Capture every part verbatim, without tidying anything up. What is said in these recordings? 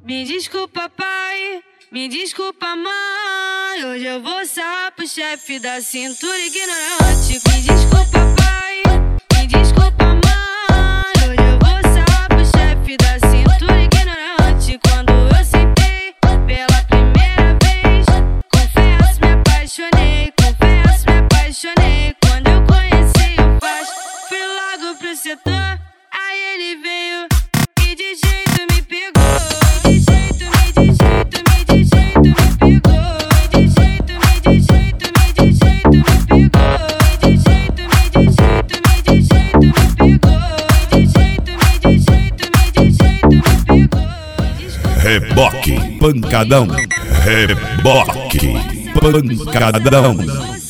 Me desculpa, pai, me desculpa, mãe. Hoje eu vou sarrar pro chefe da cintura ignorante. Me desculpa, pai, me desculpa, mãe. Hoje eu vou sarrar pro chefe da cintura ignorante. Quando eu sentei pela primeira vez, confesso, me apaixonei. Confesso, me apaixonei. Quando eu conheci o Faz, fui logo pro setor. Aí ele veio e de jeito me pegou. Reboque, pancadão, reboque, pancadão.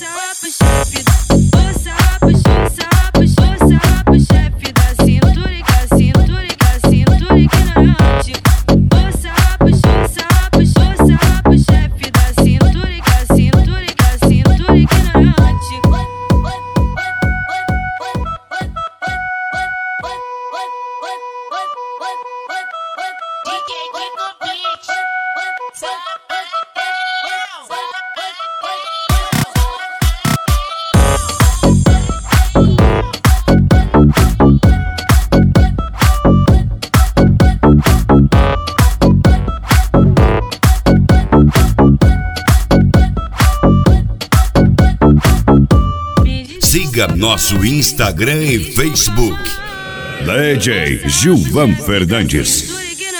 Siga nosso Instagram e Facebook. D J Gilvan Fernandes.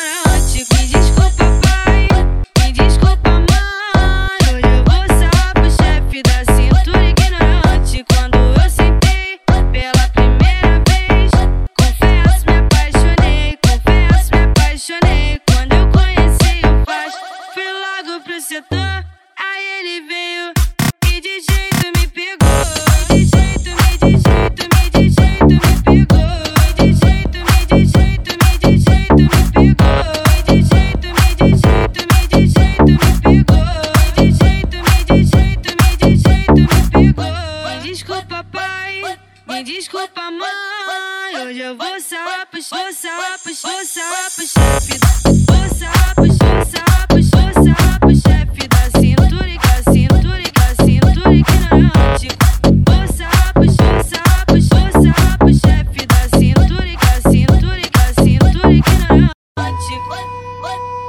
Me desculpa, mãe. Hoje eu vou sarrar pro chefe. Vou sarrar pro chefe. Vou sarrar pro chefe. Vou sarrar pro chefe da cintura e da cintura e da cintura ignorante. Vou sarrar pro chefe. Vou sarrar pro chefe da cintura e da cintura e da cintura ignorante.